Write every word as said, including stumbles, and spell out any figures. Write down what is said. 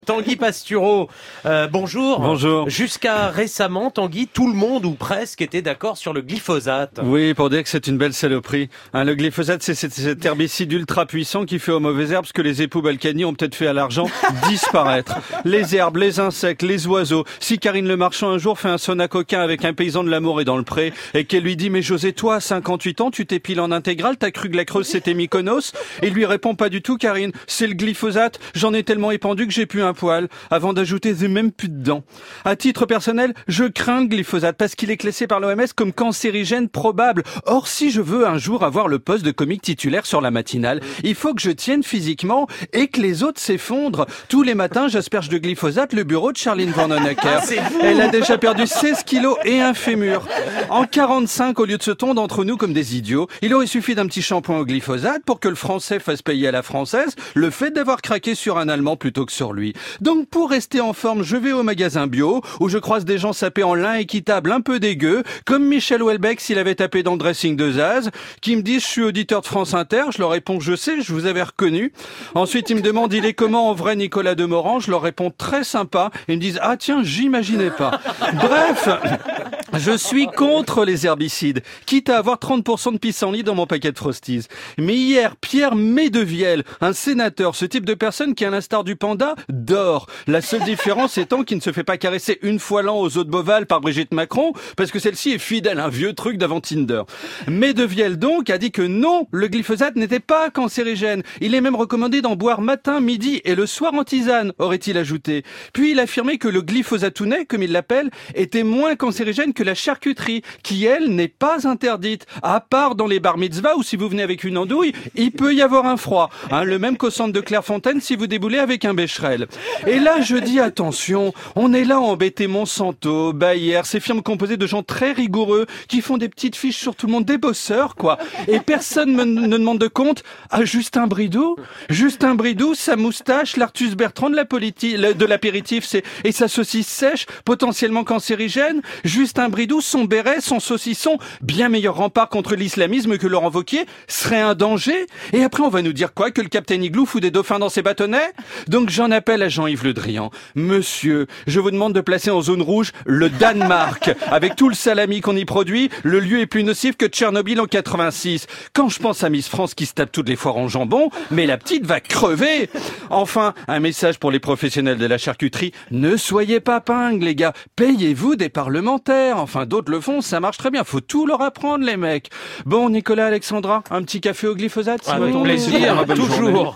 Tanguy Pastureau, euh, bonjour. Bonjour. Jusqu'à récemment, Tanguy, tout le monde ou presque était d'accord sur le glyphosate. Oui, pour dire que c'est une belle saloperie. Hein, le glyphosate, c'est cet, cet herbicide ultra puissant qui fait aux mauvaises herbes ce que les époux Balkany ont peut-être fait à l'argent, disparaître. Les herbes, les insectes, les oiseaux. Si Karine Le Marchand un jour fait un sauna coquin avec un paysan de l'amour et dans le pré, et qu'elle lui dit « Mais José, toi, à cinquante-huit ans, tu t'épiles en intégrale, t'as cru que la Creuse c'était Mykonos ?» Et il lui répond « Pas du tout, Karine, c'est le glyphosate, j'en ai tellement épandu que j'ai plus un poil. » Avant d'ajouter « même plus de dents ». À titre personnel, je crains le glyphosate parce qu'il est classé par l'O M S comme cancérigène probable. Or, si je veux un jour avoir le poste de comique titulaire sur la matinale, il faut que je tienne physiquement et que les autres s'effondrent. Tous les matins, j'asperge de glyphosate le bureau de Charline Vanhoenacker. Elle a déjà perdu seize kilos et un fémur. En quarante-cinq, au lieu de se tondre entre nous comme des idiots, il aurait suffi d'un petit shampoing au glyphosate pour que le français fasse payer à la française le fait d'avoir craqué sur un allemand plutôt que sur lui. Donc pour rester en forme, je vais au magasin bio où je croise des gens sapés en lin équitable un peu dégueu, comme Michel Houellebecq s'il avait tapé dans le dressing de Zaz, qui me disent je suis auditeur de France Inter, je leur réponds je sais, je vous avais reconnu. Ensuite ils me demandent il est comment en vrai Nicolas Demorand, je leur réponds très sympa, ils me disent ah tiens j'imaginais pas. Bref, je suis contre les herbicides, quitte à avoir trente pour cent de pissenlit dans mon paquet de Frosties. Mais hier, Pierre Medevielle, un sénateur, ce type de personne qui à l'instar du panda, dort. La seule différence étant qu'il ne se fait pas caresser une fois l'an aux eaux de Beauval par Brigitte Macron, parce que celle-ci est fidèle, un vieux truc d'avant Tinder. Medevielle donc a dit que non, le glyphosate n'était pas cancérigène. Il est même recommandé d'en boire matin, midi et le soir en tisane, aurait-il ajouté. Puis il a affirmé que le glyphosatounet, comme il l'appelle, était moins cancérigène que la charcuterie, qui elle n'est pas interdite, à part dans les bar mitzvahs où si vous venez avec une andouille, il peut y avoir un froid. Hein, le même qu'au centre de Clairefontaine si vous déboulez avec un bécherel. Et là, je dis attention, on est là à embêter Monsanto, Bayer, ces firmes composées de gens très rigoureux qui font des petites fiches sur tout le monde, des bosseurs, quoi. Et personne me, ne demande de compte à Justin Bridou. Justin Bridou, sa moustache, l'Artus Bertrand de la politi- de l'apéritif, c'est, et sa saucisse sèche, potentiellement cancérigène. Justin Bridou, son béret, son saucisson, bien meilleur rempart contre l'islamisme que Laurent Wauquiez, serait un danger. Et après, on va nous dire quoi? Que le Capitaine Igloo fout des dauphins dans ses bâtonnets? Donc j'en appelle à Jean-Yves Le Drian. Monsieur, je vous demande de placer en zone rouge le Danemark. Avec tout le salami qu'on y produit, le lieu est plus nocif que Tchernobyl en quatre-vingt-six. Quand je pense à Miss France qui se tape toutes les foires en jambon, mais la petite va crever. Enfin, un message pour les professionnels de la charcuterie. Ne soyez pas pingles, les gars. Payez-vous des parlementaires. Enfin, d'autres le font, ça marche très bien. Faut tout leur apprendre, les mecs. Bon, Nicolas, Alexandra, un petit café au glyphosate? Avec plaisir, toujours.